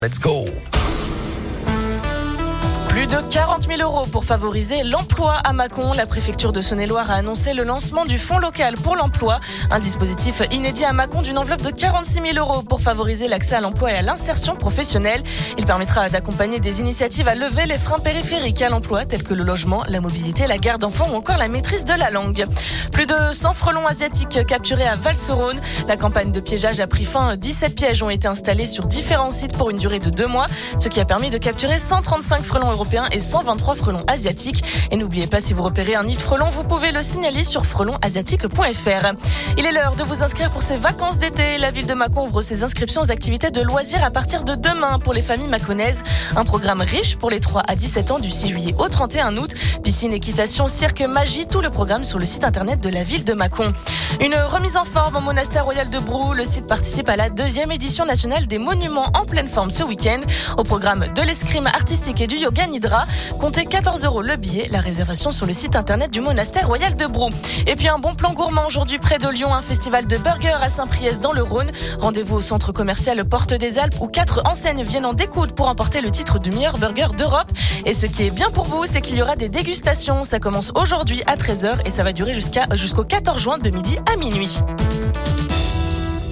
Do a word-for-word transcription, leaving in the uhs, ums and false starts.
Let's go! Plus de quarante mille euros pour favoriser l'emploi à Mâcon. La préfecture de Saône-et-Loire a annoncé le lancement du Fonds local pour l'emploi. Un dispositif inédit à Mâcon d'une enveloppe de quarante-six mille euros pour favoriser l'accès à l'emploi et à l'insertion professionnelle. Il permettra d'accompagner des initiatives à lever les freins périphériques à l'emploi tels que le logement, la mobilité, la garde d'enfants ou encore la maîtrise de la langue. Plus de cent frelons asiatiques capturés à Val-sur-Rhône. La campagne de piégeage a pris fin. dix-sept pièges ont été installés sur différents sites pour une durée de deux mois, ce qui a permis de capturer cent trente-cinq frelons européens et cent vingt-trois frelons asiatiques. Et n'oubliez pas, si vous repérez un nid de frelons, vous pouvez le signaler sur frelons asiatiques point f r. Il est l'heure de vous inscrire pour ces vacances d'été. La ville de Mâcon ouvre ses inscriptions aux activités de loisirs à partir de demain pour les familles mâconnaises. Un programme riche pour les trois à dix-sept ans du six juillet au trente et un août. Piscine, équitation, cirque, magie, tout le programme sur le site internet de la ville de Mâcon. Une remise en forme au monastère royal de Brou. Le site participe à la deuxième édition nationale des monuments en pleine forme ce week-end. Au programme de l'escrime artistique et du yoga nidra. Comptez quatorze euros le billet. La réservation sur le site internet du monastère royal de Brou. Et puis un bon plan gourmand aujourd'hui près de Lyon. Un festival de burgers à Saint-Priest dans le Rhône. Rendez-vous au centre commercial Porte des Alpes où quatre enseignes viennent en découdre pour emporter le titre du meilleur burger d'Europe. Et ce qui est bien pour vous, c'est qu'il y aura des dégustations. Ça commence aujourd'hui à treize heures et ça va durer jusqu'à, jusqu'au quatorze juin de midi à minuit.